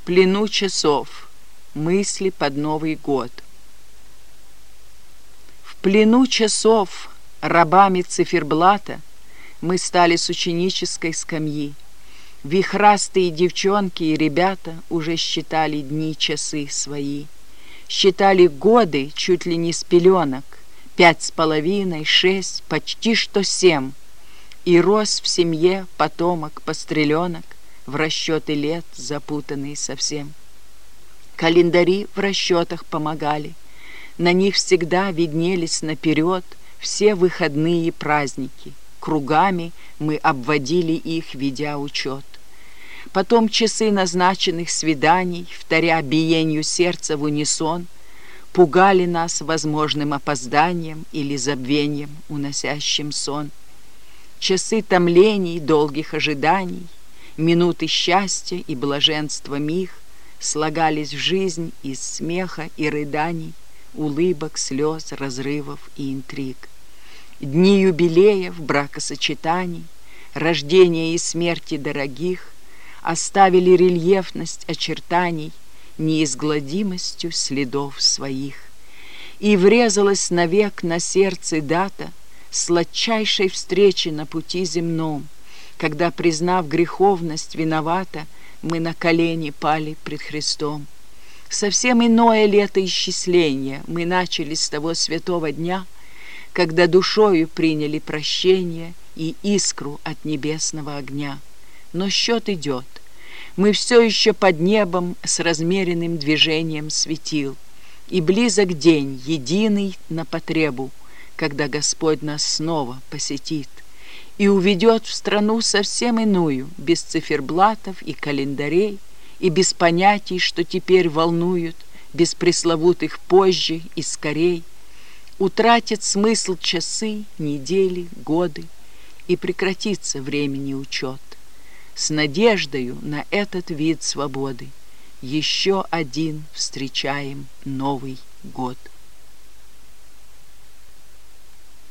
плену часов, мысли под Новый год. В плену часов, рабами циферблата, мы стали с ученической скамьи. Вихрастые девчонки и ребята уже считали дни, часы свои. Считали годы чуть ли не с пеленок, 5,5, 6, почти что 7. И рос в семье потомок постреленок, в расчеты лет запутанный совсем. Календари в расчетах помогали, на них всегда виднелись наперед все выходные праздники. Кругами мы обводили их, ведя учет. Потом часы назначенных свиданий, вторя биению сердца в унисон, пугали нас возможным опозданием или забвением, уносящим сон. Часы томлений, долгих ожиданий, минуты счастья и блаженства миг слагались в жизнь из смеха и рыданий, улыбок, слез, разрывов и интриг. Дни юбилеев, бракосочетаний, рождения и смерти дорогих оставили рельефность очертаний неизгладимостью следов своих. И врезалась навек на сердце дата сладчайшей встречи на пути земном, когда, признав греховность виновата, мы на колени пали пред Христом. Совсем иное летоисчисление мы начали с того святого дня, когда душою приняли прощение и искру от небесного огня. Но счет идет. Мы все еще под небом с размеренным движением светил, и близок день, единый на потребу, когда Господь нас снова посетит и уведет в страну совсем иную, без циферблатов и календарей, и без понятий, что теперь волнуют, без пресловутых позже и скорей. Утратит смысл часы, недели, годы, и прекратится времени учет. С надеждою на этот вид свободы еще один встречаем Новый год.